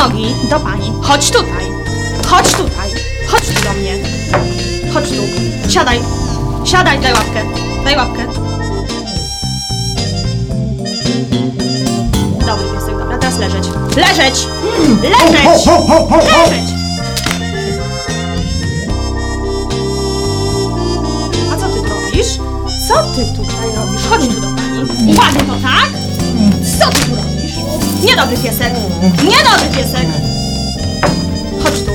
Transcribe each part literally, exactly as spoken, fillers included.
nogi do pani. Chodź tutaj. Chodź tutaj. Chodź tu do mnie. Chodź tu. Siadaj. Siadaj, daj łapkę. Daj łapkę. Dobry piesek, dobra, teraz leżeć. Leżeć! Leżeć! Leżeć! A co ty tu robisz? Co ty tutaj robisz? Chodź tu do pani. Uważaj to, tak? Co ty tu robisz? Niedobry piesek! Niedobry piesek! Chodź tu.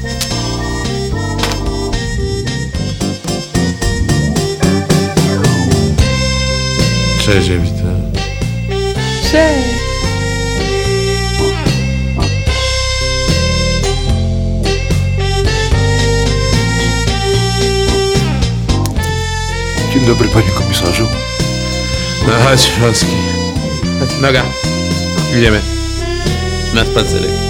Cześć, Ewita. Cześć. Dzień dobry, panie komisarzu. No chodź, Franski. Noga. Idziemy. Na spacerek.